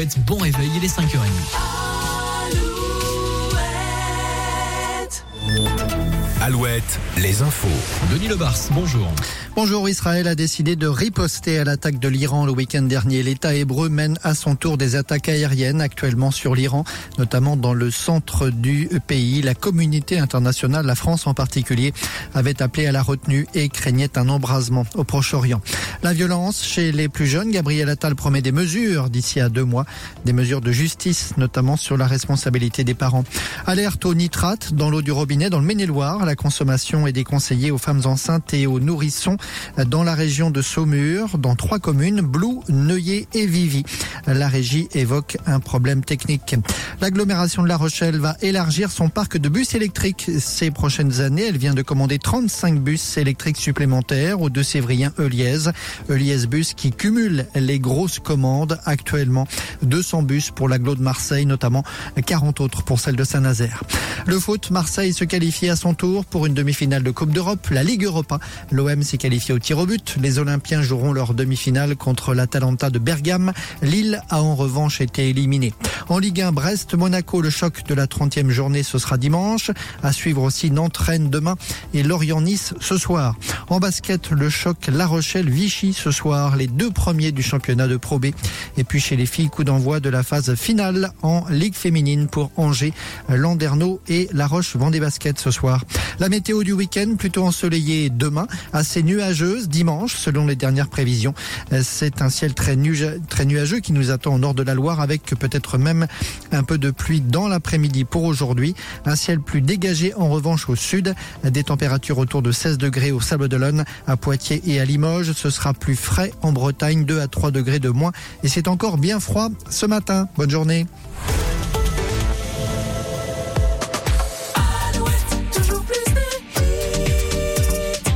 Alouette, bon réveil, il est 5h30. Alouette, les infos. Denis Lebars, bonjour. Bonjour, Israël a décidé de riposter à l'attaque de l'Iran le week-end dernier. L'État hébreu mène à son tour des attaques aériennes actuellement sur l'Iran, notamment dans le centre du pays. La communauté internationale, la France en particulier, avait appelé à la retenue et craignait un embrasement au Proche-Orient. La violence chez les plus jeunes, Gabriel Attal promet des mesures d'ici à 2 mois, des mesures de justice, notamment sur la responsabilité des parents. Alerte aux nitrates dans l'eau du robinet dans le Maine-et-Loire. La consommation est déconseillée aux femmes enceintes et aux nourrissons dans la région de Saumur, dans 3 communes, Blou, Neuilly et Vivy. La régie évoque un problème technique. L'agglomération de La Rochelle va élargir son parc de bus électriques ces prochaines années. Elle vient de commander 35 bus électriques supplémentaires au 2 Sévrien Euliez. Euliez Bus qui cumule les grosses commandes actuellement. 200 bus pour l'agglo de Marseille, notamment 40 autres pour celle de Saint-Nazaire. Le foot, Marseille se qualifie à son tour pour une demi-finale de Coupe d'Europe, la Ligue Europa. L'OM s'est qualifié au tir au but. Les Olympiens joueront leur demi-finale contre l'Atalanta de Bergame. Lille a en revanche été éliminée. En Ligue 1, Brest-Monaco, le choc de la 30e journée, ce sera dimanche. À suivre aussi Nantes-Rennes demain et Lorient-Nice ce soir. En basket, le choc La Rochelle-Vichy ce soir, les 2 premiers du championnat de Pro B. Et puis chez les filles, coup d'envoi de la phase finale en Ligue féminine pour Angers, Landerneau et La Roche-Vendée Basket ce soir. La météo du week-end, plutôt ensoleillée demain, assez nuageuse dimanche selon les dernières prévisions. C'est un ciel très nuageux qui nous attend au nord de la Loire avec peut-être même un peu de pluie dans l'après-midi pour aujourd'hui. Un ciel plus dégagé en revanche au sud. Des températures autour de 16 degrés au Sables-d'Olonne, à Poitiers et à Limoges. Ce sera plus frais en Bretagne, 2 à 3 degrés de moins. Et c'est encore bien froid ce matin. Bonne journée.